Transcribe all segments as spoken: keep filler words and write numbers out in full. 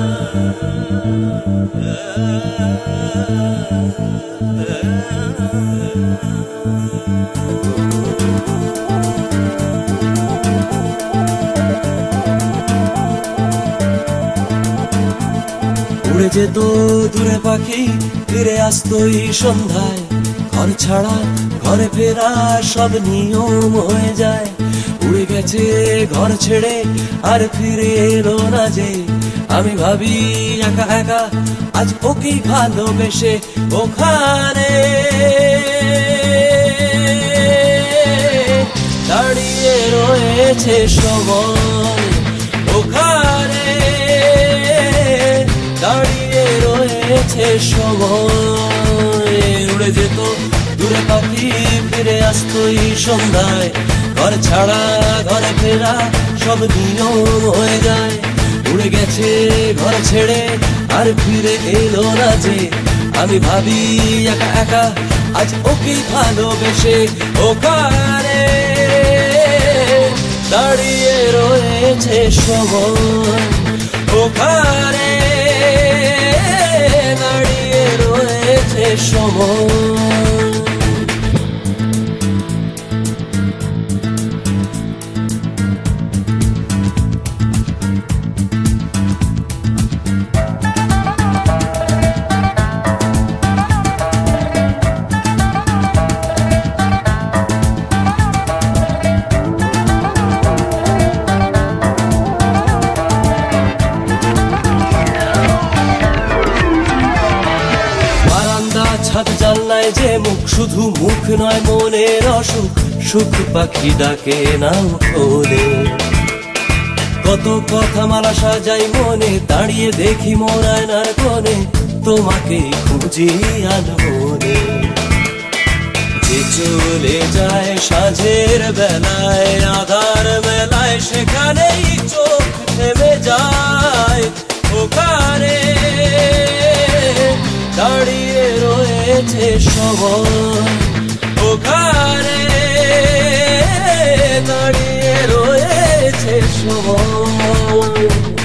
উড়ে যেত দূরে পাখি, ফিরে আসতো এই সন্ধ্যায়। ঘর ছাড়া ঘরে ফেরা সব নিয়ম হয়ে যায়। উড়ে গেছে ঘর ছেড়ে আর ফিরে এলো না যে। আমি ভাবি একা একা আজ ওকেই ভালোবেসে ওখানে দাঁড়িয়ে রয়েছে সময়। ওখানে দাঁড়িয়ে রয়েছে সময়। উড়ে যেত দূরে পাখি, ফিরে আসতো এই সন্ধ্যায়। ঘর ছাড়া ঘরে ফেরা সব নিয়ম হয়ে যায়। উড়ে গেছে ঘর ছেড়ে আর ফিরে এলো না যে। আমি ভাবি একা একা আজ ওকেই ভালোবেসে ওখানে দাঁড়িয়ে রয়েছে সময়। ওখানে দাঁড়িয়ে রয়েছে সময়। ছাদ জানলায় যে মুখ, শুধু মুখ নয় মনের অসুখ। সুখ পাখি ডাকে নাও খোলে, কত কথা মালা সাজাই মনে। দাঁড়িয়ে দেখি মোর আয়নার কোণে, তোমাকে খুঁজি আনমনে। যে চলে যায় সাঁঝের বেলায়, আধার বেলায়, সেখানেই চোখ থেমে যায়। ওখানে দাঁড়িয়ে রয়েছে সময়। ওখানে দাঁড়িয়ে রয়েছে সময়।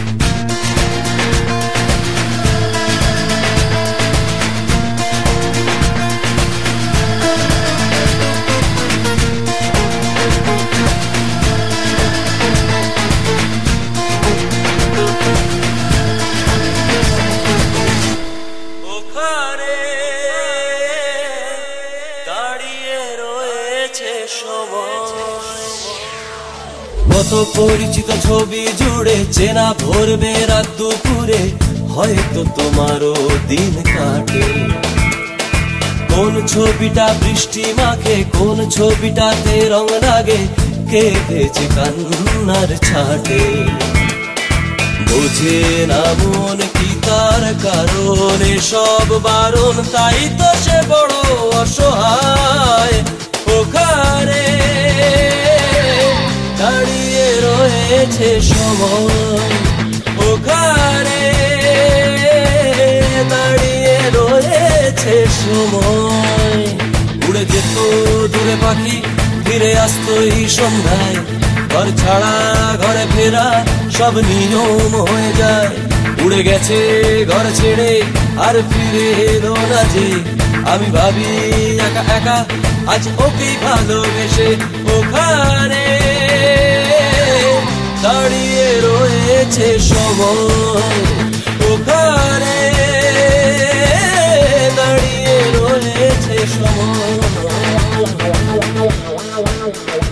কত পরিচিত ছবি জুড়ে, চেনা ভরবে রাত দুপুরে। হয়তো তোমারও দিন কাটে। কোন ছবিটা বৃষ্টি মাখে, কোন ছবিটাতে রং লাগে। কেঁদেছে কান্নার ছাটে, বোঝে না মন কি তার কারণে সব বারণ। তাই তো সে বড় অসহায়। ওখানে দাঁড়িয়ে রয়েছে সময়। ওখানে দাঁড়িয়ে রয়েছে সময়। উড়ে যেত দূরে পাখি, ফিরে আসতো এই সন্ধ্যায়। ঘর ছাড়া ঘরে ফেরা সব নিয়ম হয়ে যায়। উড়ে গেছে ঘর ছেড়ে আর ফিরে এলো না যে। আমি ভাবি একা একা আজ ওকেই ভালোবেসে ওখানে দাঁড়িয়ে রয়েছে সময়। ওখানে দাঁড়িয়ে রয়েছে সময়।